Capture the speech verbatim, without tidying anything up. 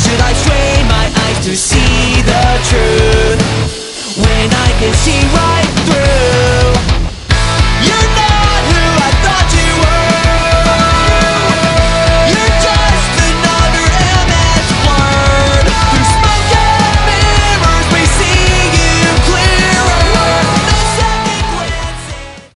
should I strain my eyes to see the truth when I can see right through?